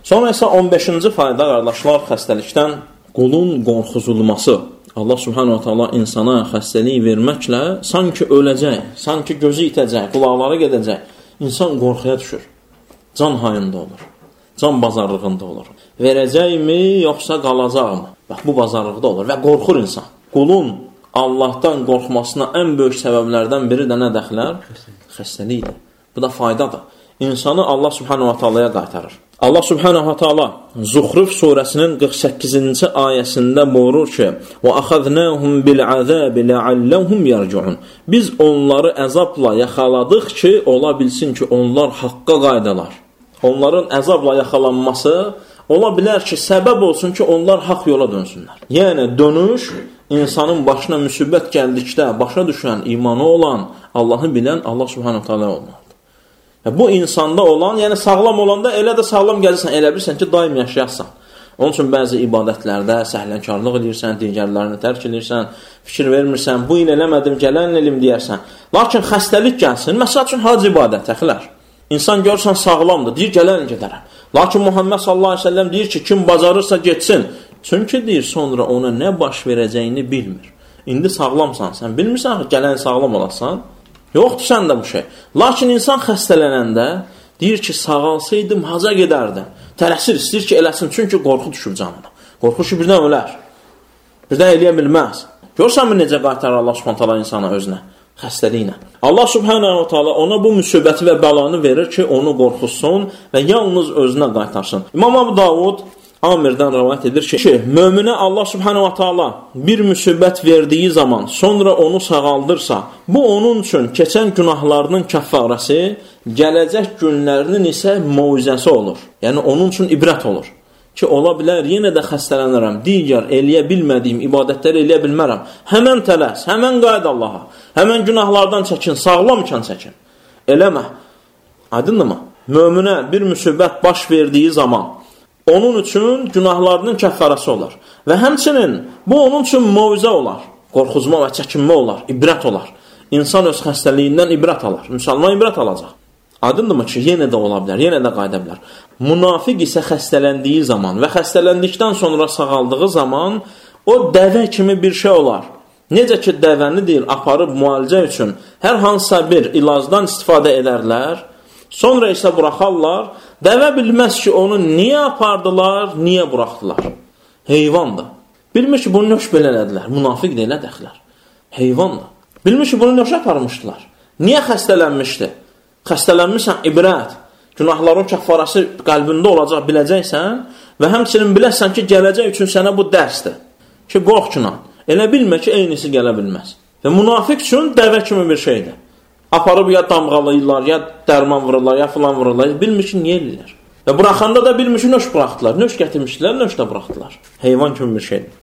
Sonra isə 15-ci fayda, qardaşlar, xəstəlikdən qulun qorxuzulması. Allah subhanahu wa ta'ala insana xəstəlik verməklə sanki öləcək, sanki gözü itəcək, qulaqları gedəcək. İnsan qorxuya düşür. Can hayında olur. Can bazarlığında olur. Verəcəkmi, yoxsa qalacaqmı? Bax, bu bazarlıqda olur və qorxur insan. Qulun Allahdan qorxmasına ən böyük səbəblərdən biri də nə dəxlər? Xəstəlikdir. Bu da faydadır. İnsanı Allah subhanahu wa ta'alaya qaytarır. Allah subhanahu wa ta'ala Zuhruf surəsinin 48-ci ayəsində buyurur ki: "Və axadnahum bil'azab la'allahum yarci'un." Biz onları əzabla yaxaladıq ki, ola bilsin ki, onlar haqqa qayıdalar. Onların əzabla yaxalanması ola bilər ki, səbəb olsun ki, onlar haqq yola dönsünlər. Yəni dönüş insanın başına müsibət gəldikdə başa düşən, imanı olan, Allahı bilən Allah subhanahu ta'ala olmalıdır. Bu insanda olan, yəni sağlam olanda elə də sağlam gəlirsən, elə bilirsən ki, daim yaşayarsan. Onun üçün bəzi ibadətlərdə səhlənkarlıq edirsən, digərlərini tərk edirsən, fikir vermirsən, bu il eləmədim, gələn ilim deyərsən. Lakin xəstəlik gəlsin, məsəl üçün hac ibadət, əxilər. İnsan görsən sağlamdır, deyir, gələn gedərəm. Lakin Muhammed sallallahu aleyhi ve sellem deyir ki, kim bacarırsa getsin. Çünki deyir, sonra ona nə baş verəcəyini bilmir. İndi sağlamsan, sən bilmirsən ki, gələn sağlam olasan. Yoxdur səndə bu şey. Lakin insan xəstələnəndə deyir ki, sağalsaydım, haca gedərdim. Tələsir, istəyir ki, eləsin. Çünki qorxu düşür canına. Qorxu ki, birdən ölər. Birdən eləyə bilməz. Görsənmi necə qaytarır Allah subhanahu ta'ala insana özünə? Xəstəliyinə. Allah subhanahu ta'ala ona bu müsibəti və bəlanı verir ki, onu qorxusun və yalnız özünə qaytarsın. İmam Abu Davud Amirdən rəvayət edir ki, möminə Allah subhanahu wa ta'ala bir müsibət verdiyi zaman sonra onu sağaldırsa, bu onun üçün keçən günahlarının kəffarəsi, gələcək günlərinin isə moizəsi olur. Yəni onun üçün ibrət olur. Ki, ola bilər, yenə də xəstələnirəm, digər eləyə bilmədiyim ibadətləri eləyə bilmərəm. Həmən tələs, həmən qayıd Allaha, həmən günahlardan çəkin, sağlam ikən çəkin. Eləmə. Aydındır mı? Möminə bir müsibət baş verdiyi zaman onun üçün günahlarının kəffarəsi olar. Və həmçinin bu onun üçün moizə olar. Qorxuzma və çəkinmə olar, ibrət olar. İnsan öz xəstəliyindən ibrət alar. Müsəlman ibrət alacaq. Aydındırmı ki, yenə də ola bilər, yenə də qayıda bilər. Münafiq isə xəstələndiyi zaman və xəstələndikdən sonra sağaldığı zaman o dəvə kimi bir şey olar. Necə ki, dəvəni deyil, aparıb müalicə üçün hər hansısa bir ilacdan istifadə edərlər, sonra isə buraxarlar. Dəvə bilməz ki, onu niyə apardılar, niyə buraxdılar. Heyvandır. Bilmir ki, bunu nöş belə elədilər. Münafiq də elə dəxlər. Heyvandır. Bilmir ki, bunu nöş aparmışdılar. Niyə xəstələnmişdi? Xəstələnmişsən, ibrət. Günahların kəffarəsi qəlbində olacaq, biləcəksən və həmçinin biləsən ki, gələcək üçün sənə bu dərsdir. Ki, qorxçuna. Elə bilmə ki, eynisi gələ bilməz. Və münafiq üçün dəvə kimi bir şeydir. Aparıb ya damğalayırlar, ya dərman vururlar, ya filan vururlar. Bilmir ki, niyə eləyirlər. Və buraxanda da bilmir ki, nöş buraxdılar. Nöş gətirmişdilər, nöş də buraxdılar. Heyvan kimi bir şeydir.